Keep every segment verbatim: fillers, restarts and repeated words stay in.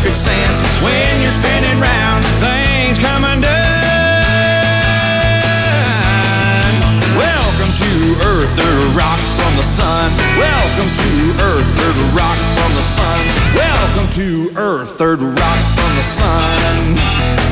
perfect sense when you're spinning round, things come undone. Welcome to Earth, or rock from the sun. Welcome to Earth, or rock from the sun. Welcome to Earth, third rock from the sun.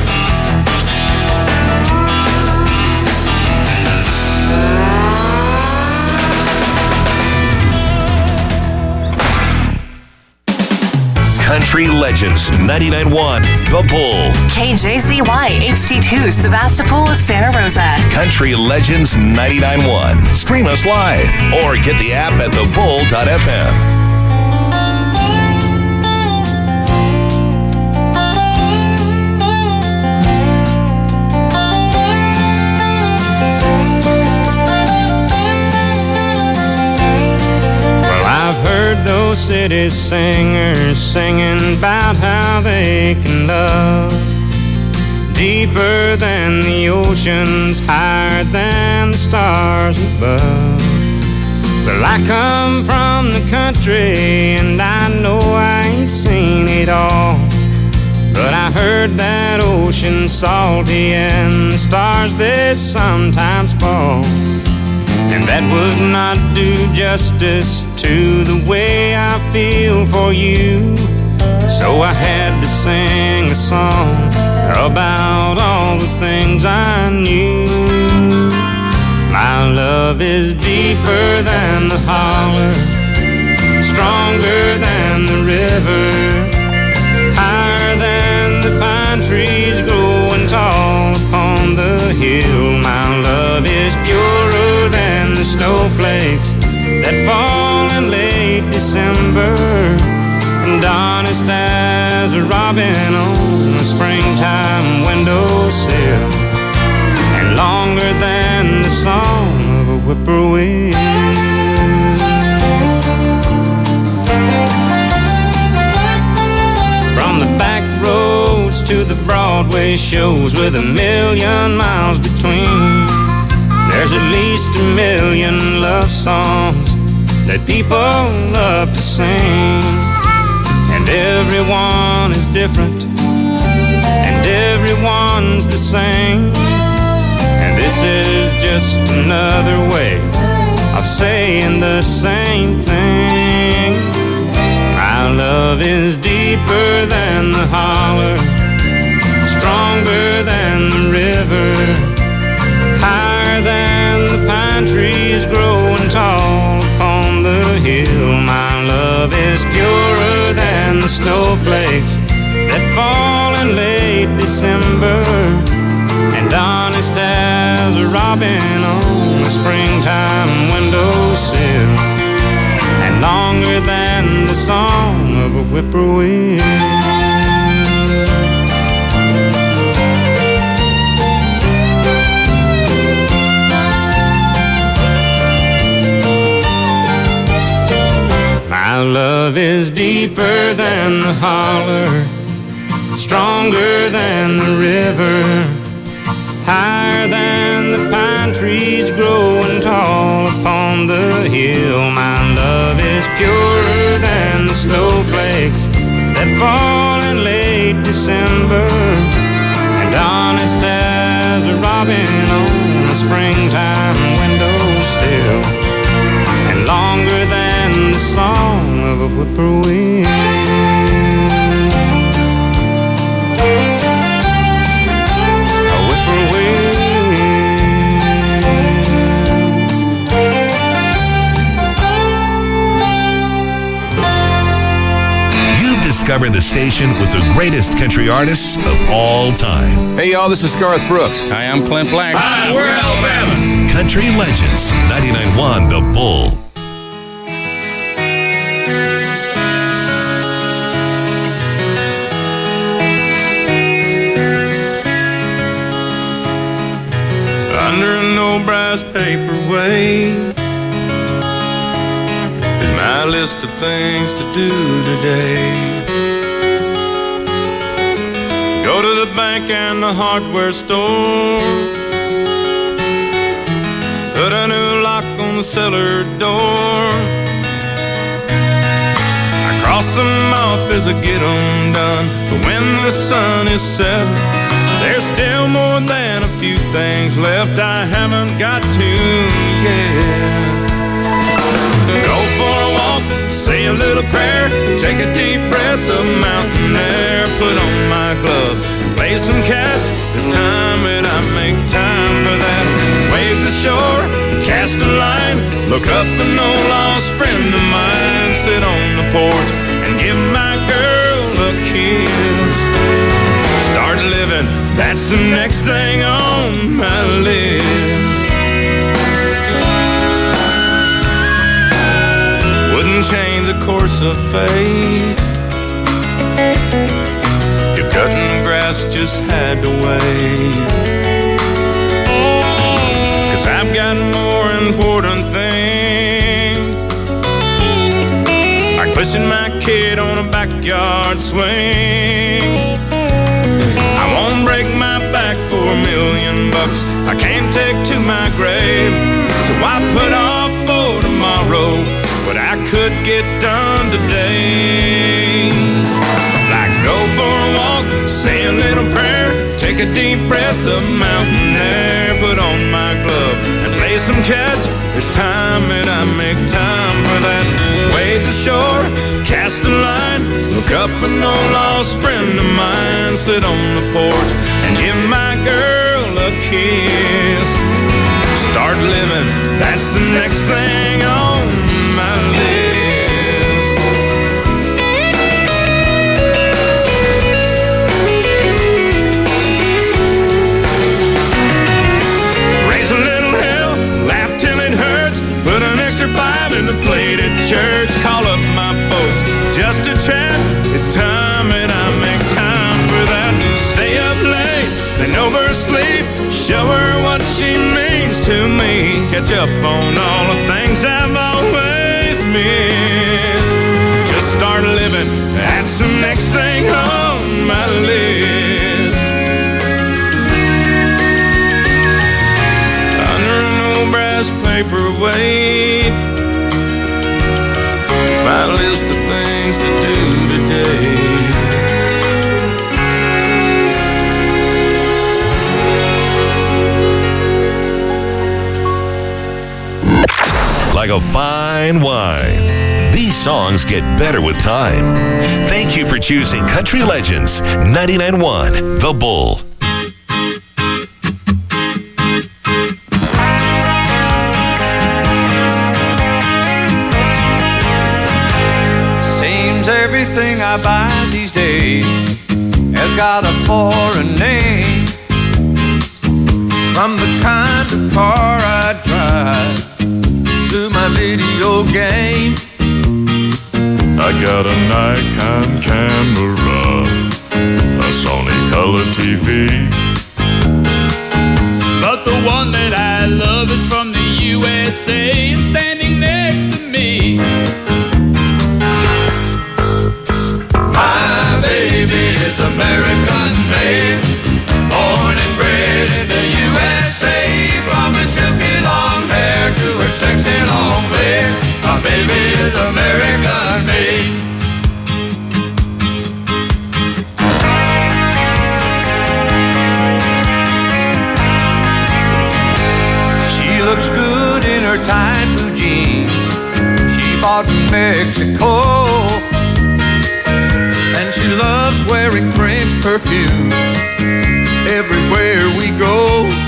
Country Legends ninety-nine point one The Bull. K J Z Y H D two Sebastopol, Santa Rosa. Country Legends ninety-nine point one. Stream us live or get the app at the bull dot f m. Those city singers singing about how they can love deeper than the oceans, higher than the stars above. Well, I come from the country and I know I ain't seen it all, but I heard that ocean's salty and the stars they sometimes fall. And that would not do justice to the way I feel for you. So I had to sing a song about all the things I knew. My love is deeper than the holler, stronger than the river, higher than the pine trees growing tall upon the hill. My love is purer than the snowflakes that fall in late December, and honest as a robin on a springtime windowsill, and longer than the song of a whippoorwill. From the back roads to the Broadway shows with a million miles between, there's at least a million love songs that people love to sing. And everyone is different, and everyone's the same. And this is just another way of saying the same thing. My love is deeper than the holler, stronger than the river, higher than the pine trees growing tall upon the hill. My love is purer than the snowflakes that fall in late December, and honest as a robin on a springtime windowsill, and longer than the song of a whippoorwill. My love is deeper than the holler, stronger than the river, higher than the pine trees growing tall upon the hill. My love is purer than the snowflakes that fall in late December, and honest as a robin on a springtime windowsill, and longer than the song of a whippoorwill. A whippoorwill. You've discovered the station with the greatest country artists of all time. Hey y'all, this is Garth Brooks. Hi, I'm Clint Black. Hi, we're Alabama. Country Legends ninety-nine point one The Bull. Under an old brass paperweight is my list of things to do today. Go to the bank and the hardware store, put a new lock on the cellar door. I Cross them off as I get them done. But when the sun is set, there's still more than a few things left I haven't got to yet. Go for a walk, say a little prayer, take a deep breath of mountain air, put on my glove, play some cats. It's time that I make time for that. Wave the shore, cast a line, look up an old lost friend of mine, sit on the porch and give my girl a kiss. Start living, that's the next thing on my list. Wouldn't change the course of fate. If cutting the grass just had to wait. 'Cause I've got more important things, like pushing my kid on a backyard swing. I won't break my back for a million bucks. I can't take to my grave, so I put off for tomorrow what I could get done today. Like go for a walk, say a little prayer, take a deep breath of mountain air, put on my glove and play some catch. It's time that I make time for that. Wave the shore, cast a line, look up an old lost friend of mine, sit on the porch and give my girl a kiss. Start living, that's the next thing on my list. Raise a little hell, laugh till it hurts, put an extra five in the plate at church, call up my folks just to chat. It's time that I make time for that. Stay up late, then oversleep, show her what she means to me, catch up on all the things I've always missed. Just start living, that's the next thing on my list. Under an old brass paperweight, my list of things to do today. Like a fine wine, these songs get better with time. Thank you for choosing Country Legends ninety-nine point one, The Bull. Seems everything I buy these days has got a foreign name. From the kind of car I drive to my video game, I got a Nikon camera, a Sony color T V, but the one that I love is from the U S A and standing next to me. My baby is American made, born and bred in the U S A. From her silky long hair to her sexy long legs, my baby is American made. She looks good in her tight blue jeans she bought in Mexico, and she loves wearing French perfume everywhere we go.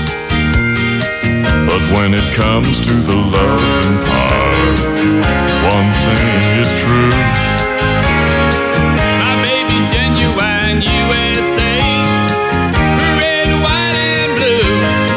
but when it comes to the loving part, one thing is true. My baby's genuine U S A, red, white, and blue.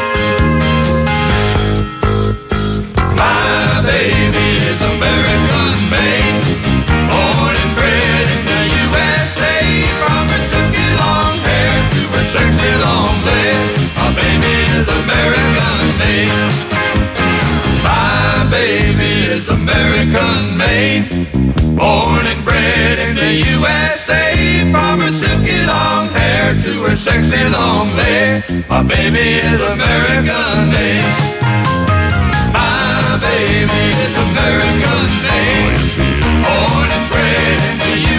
My baby is American made, born and bred in the U S A. From her silky long hair to her sexy long legs, my baby is American made. My baby is American made, born and bred in the U S A. From her silky long hair to her sexy long legs, my baby is American made. My baby is American made, born and bred in the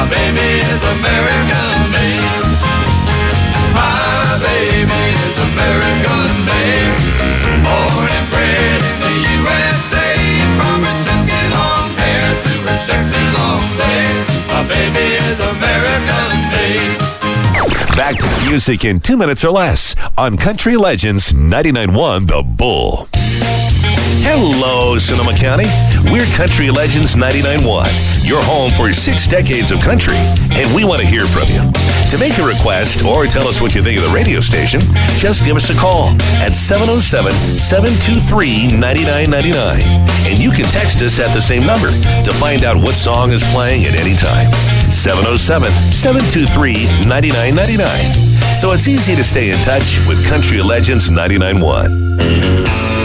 baby is American made. My baby is American made. Born and bred in the U S A. From her silky long hair to her sexy long legs. My baby is American made. Back to the music in two minutes or less on Country Legends ninety-nine point one The Bull. Hello, Sonoma County. We're Country Legends ninety-nine point one, your home for six decades of country, and we want to hear from you. To make a request or tell us what you think of the radio station, just give us a call at seven oh seven, seven two three, nine nine nine nine. And you can text us at the same number to find out what song is playing at any time. seven oh seven, seven two three, nine nine nine nine. So it's easy to stay in touch with Country Legends ninety-nine point one.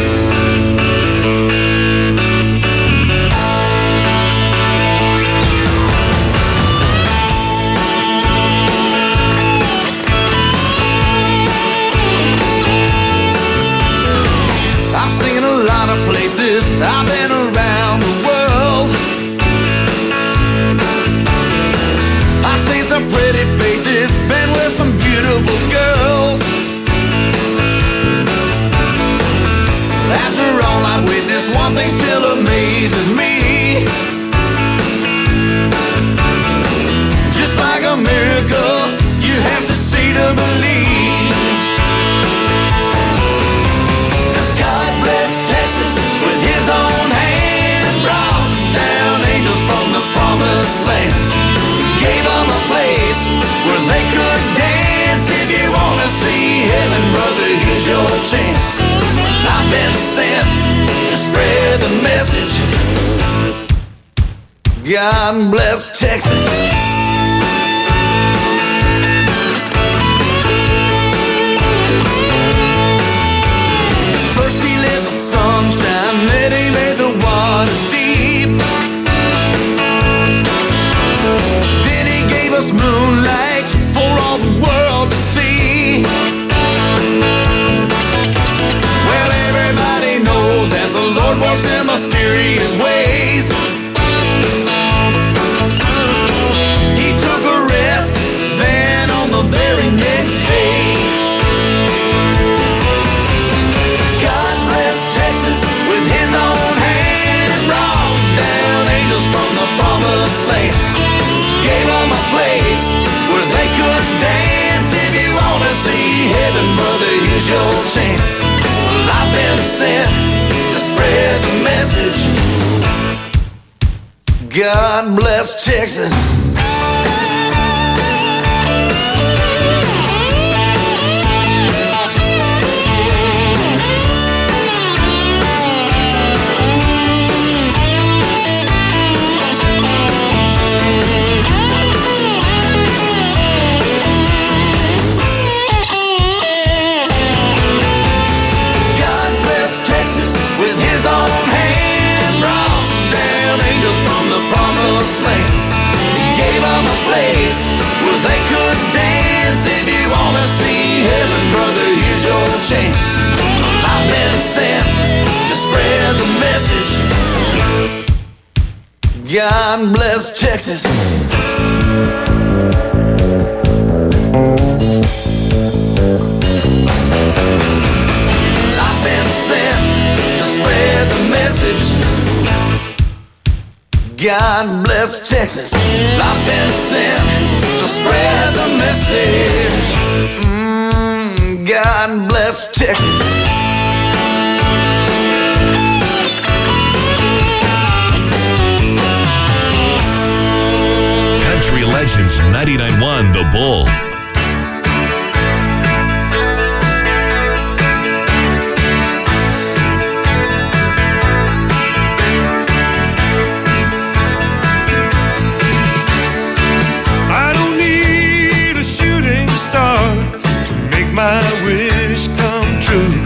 I've been around the world. I've seen some pretty faces, been with some beautiful girls. After all I've witnessed, one thing still amazes me. Just like a miracle, you have to see to believe. 'Cause God bless Texas with his own hand, brought down angels from the promised land, gave them a place where they could dance. If you want to see heaven, brother, here's your chance. I've been sent to spread the message. God bless Texas. First he lit the sunshine, then he made the waters deep. Then he gave us moonlight for all the world to see. Well, everybody knows that the Lord works in mysterious ways. He took a rest, then on the very next day, God bless Texas with his own hand, brought down angels from the promised land, gave them a place where they could dance. If you want to see heaven, brother, here's your chance. Well, I've been sent to spread the message. God bless Texas. Where they could dance. If you want to see heaven, brother, here's your chance. I've been sent to spread the message. God bless Texas. I've been sent to spread the message. God bless Texas. I've been sent to spread the message. Mm, God bless Texas. Country Legends ninety-nine point one The Bull. My wish come true.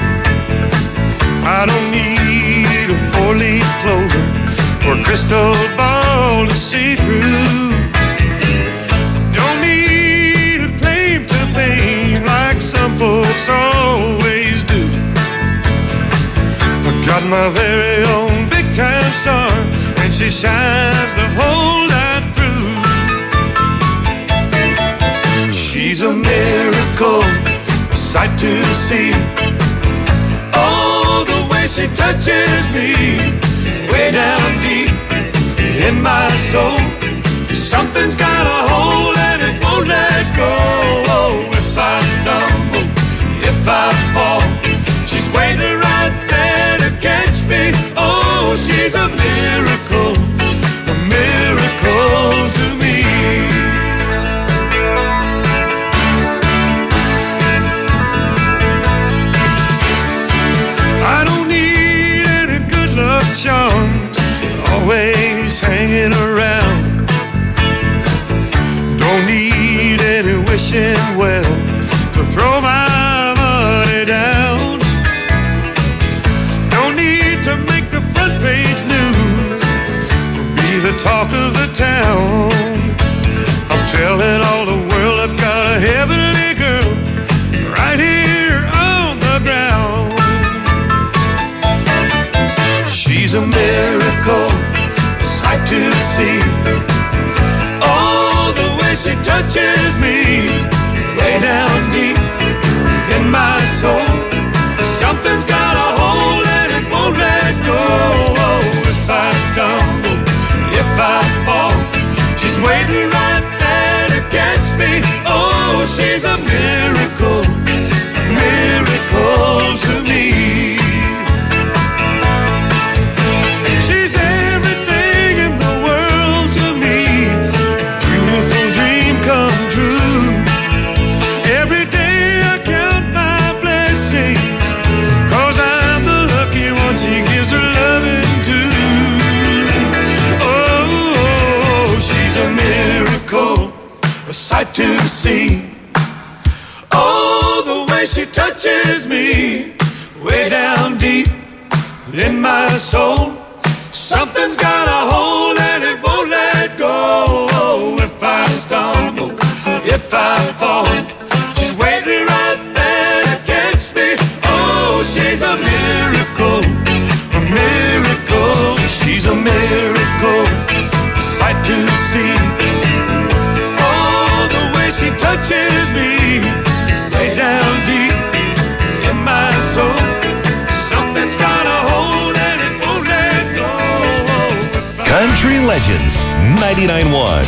I don't need a four-leaf clover or a crystal ball to see through. Don't need a claim to fame like some folks always do. I got my very own big-time star, and she shines the whole night through. sight to see. Oh, the way she touches me, way down deep in my soul. Something's got a hold and it won't let go. Oh, if I stumble, if I fall, she's waiting right there to catch me. Oh, she's a miracle, a miracle to me. I don't need any good luck charms, always hanging around. Don't need any wishing well to throw my money down. Don't need to make the front page news or be the talk of the town. I'm telling all the world I've got a heavenly girl right here on the ground. She's a miracle, a sight to see. Oh, the way she touches me, way down deep in my soul. Something's got a hold and it won't let go. Oh, if I stumble, if I fall, she's waiting right there to catch me. Oh, she's a miracle, a miracle to me. She's everything in the world to me, beautiful dream come true. Every day I count my blessings, 'cause I'm the lucky one she gives her loving to. Oh, she's a miracle, a sight to see. Oh, the way she touches me, way down deep in my soul. Something's got a hold and it won't let go. Oh, if I stumble, if I fall, she's waiting right there to catch me. Oh, she's a miracle, a miracle. She's a miracle, a sight to see. Oh, the way she touches me, way down deep in my soul. Something's got a hold and it won't let go. Country Legends ninety-nine point one.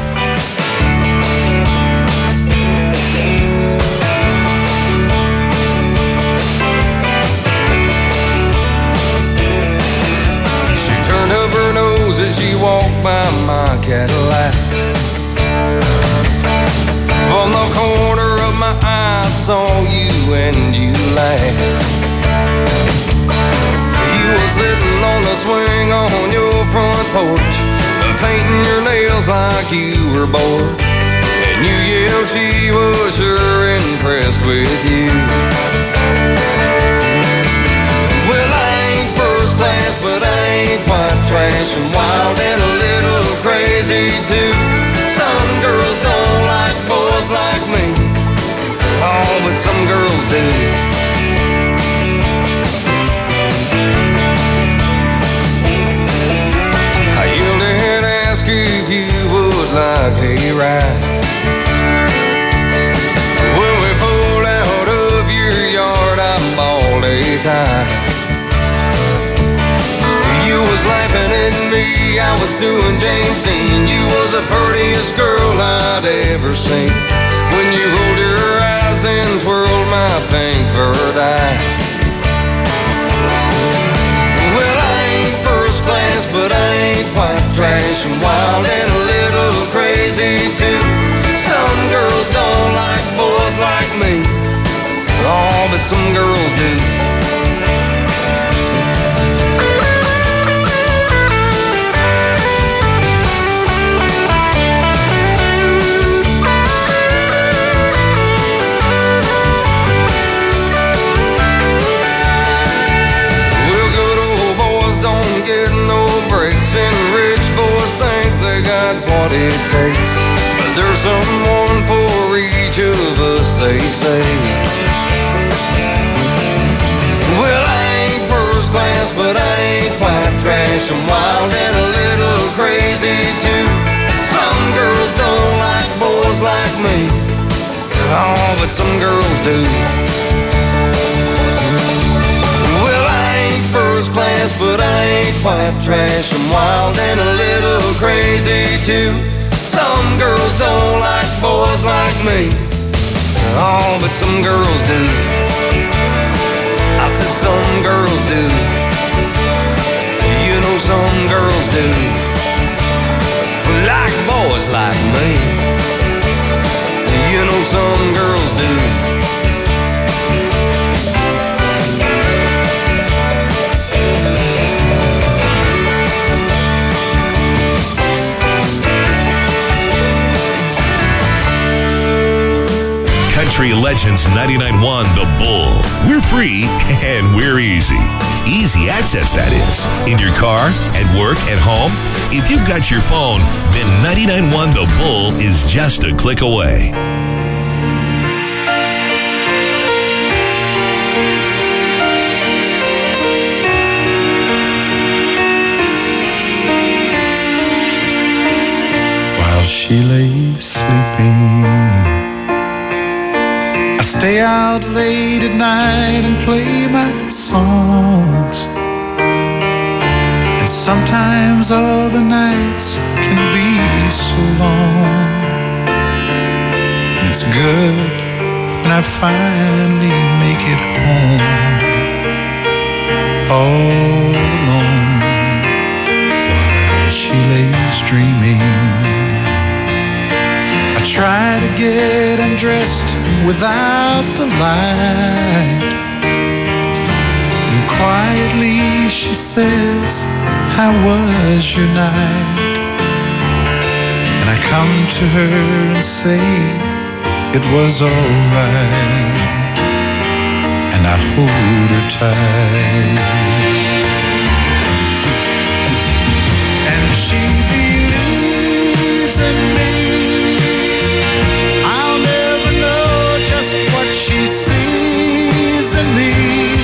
She turned up her nose as she walked by my Cadillac. From the corner of my eye, I saw you and you laughed. You were sitting on the swing on your front porch, painting your nails like you were bored. And you yelled she was sure impressed with you. Well, I ain't first class, but I ain't quite trash, and wild and a little crazy too. Some girls don't like boys like me, oh, but some girls do. I yelled and asked if you would like a ride. When we pulled out of your yard, I bawled a tie. You was laughing at me, I was doing James Dean. You was the prettiest girl I'd ever seen. When you rolled your eyes and twirled my pink furred eyes. Well, I ain't first class, but I ain't quite trash, and wild and a little crazy too. Some girls don't like boys like me, oh, but some girls do. What it takes, but there's someone for each of us, they say. Well, I ain't first class, but I ain't quite trash. I'm wild and a little crazy too. Some girls don't like boys like me, oh, but some girls do. class, but I ain't white trash. I'm wild and a little crazy too. Some girls don't like boys like me. Oh, but some girls do. I said some girls do. You know some girls do. Like boys like me. You know some girls do. Country Legends ninety-nine point one The Bull. We're free and we're easy. Easy access, that is. In your car, at work, at home. If you've got your phone, then ninety-nine point one The Bull is just a click away. While she lay sleeping, I stay out late at night and play my songs. And sometimes all the nights can be so long. And it's good when I finally make it home, all alone, while she lays dreaming. I try to get undressed without the light, and quietly she says, how was your night? And I come to her and say, it was alright, and I hold her tight. And she believes in me. She sees in me.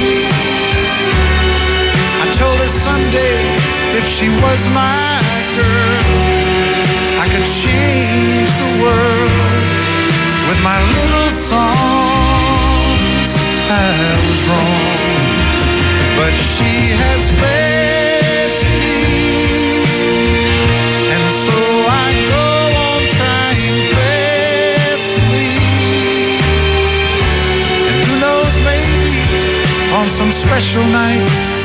I told her someday if she was my girl, I could change the world with my little songs. I was wrong, but she has faith in me, and so I go on trying faithfully. On some special night,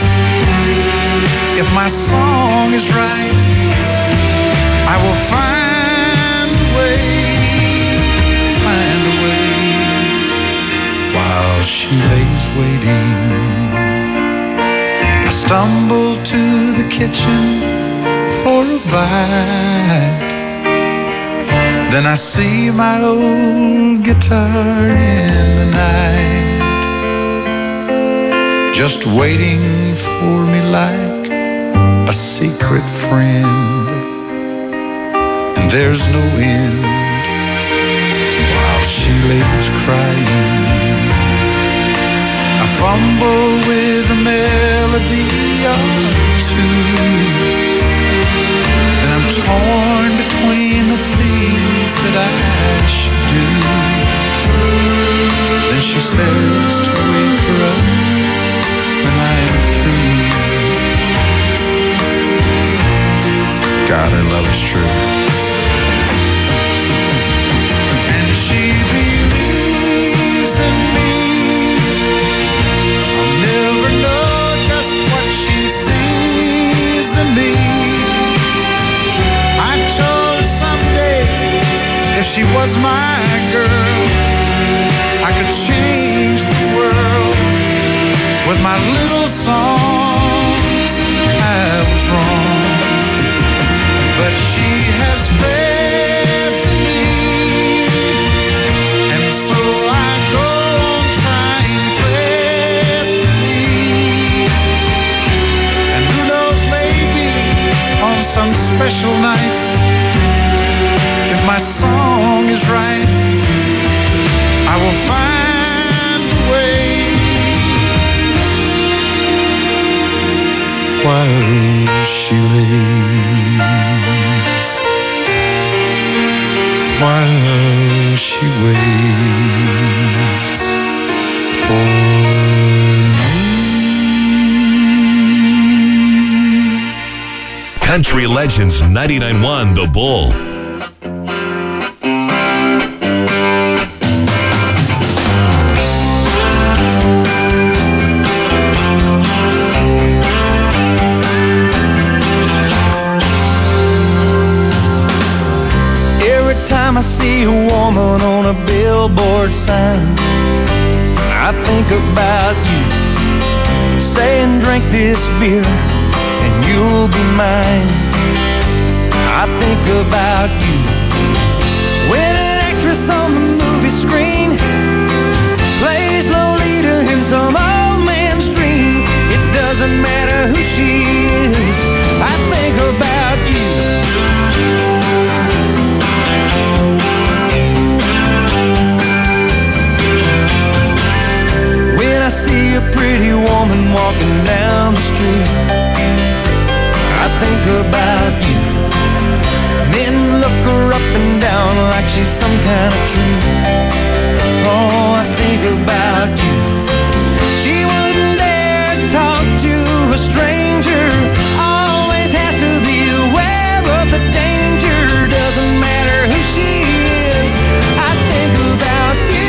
if my song is right, I will find a way, find a way. While she lays waiting, I stumble to the kitchen for a bite. Then I see my old guitar in the night, just waiting for me like a secret friend. And there's no end while she lays crying. I fumble with a melody or two, then I'm torn between the things that I should do. Then she says to wake her up when I am through. God, her love is true. And she believes in me. I'll never know just what she sees in me. I told her someday if she was my girl, I could change the world with my little songs. I was wrong, but she has faith in me, and so I go on trying faithfully. And who knows, maybe on some special night, if my song is right, I will find a way. While she lays, while she waits for me. Country Legends ninety-nine point one The Bull. I see a woman on a billboard sign, I think about you, saying drink this beer and you'll be mine. I think about you when an actress on the movie screen plays Lolita in some old man's dream. It doesn't matter who she is, I think about you. I see a pretty woman walking down the street, I think about you. Men look her up and down like she's some kind of treat. Oh, I think about you. She wouldn't dare talk to a stranger, always has to be aware of the danger. Doesn't matter who she is, I think about you.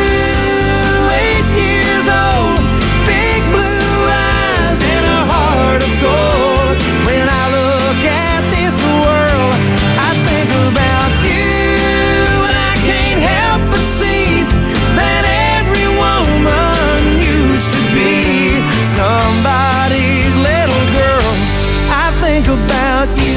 Old, big blue eyes and a heart of gold. When I look at this world, I think about you, and I can't help but see that every woman used to be somebody's little girl. I think about you.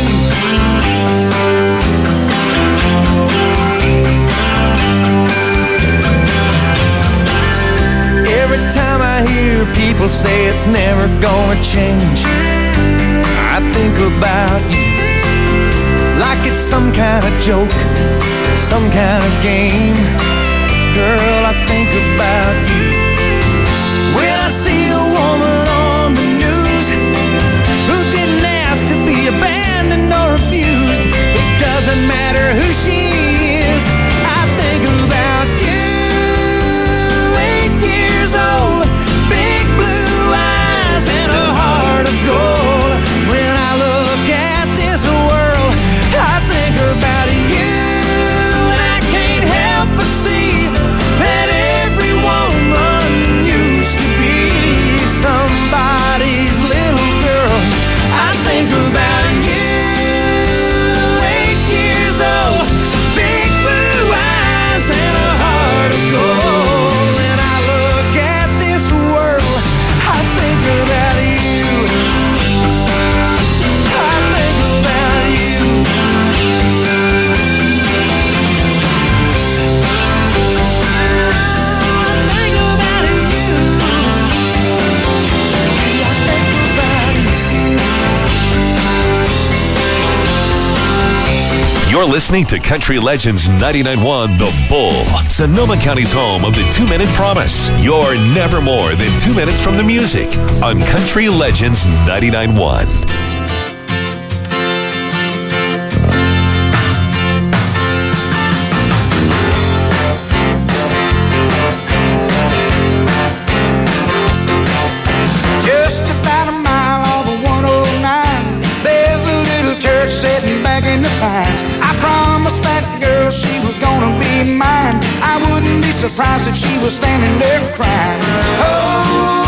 Every time I hear people say it's never gonna change, I think about you like it's some kind of joke, some kind of game. Girl, I think about you when I see a woman on the news who didn't ask to be abandoned or abused. It doesn't matter who she is, I think about you. Old, big blue eyes and a heart of gold. When I look at this world, I think about you, and I can't help but see that every woman used to be somebody's little girl. I think about you, eight years old, big blue eyes and a heart of gold. You're listening to Country Legends ninety-nine point one The Bull, Sonoma County's home of the two-minute promise. You're never more than two minutes from the music on Country Legends ninety-nine point one. Just about a mile off of one oh nine, there's a little church sitting back in the pines. I promised that girl she was gonna be mine. I wouldn't be surprised if she was standing there crying. Oh,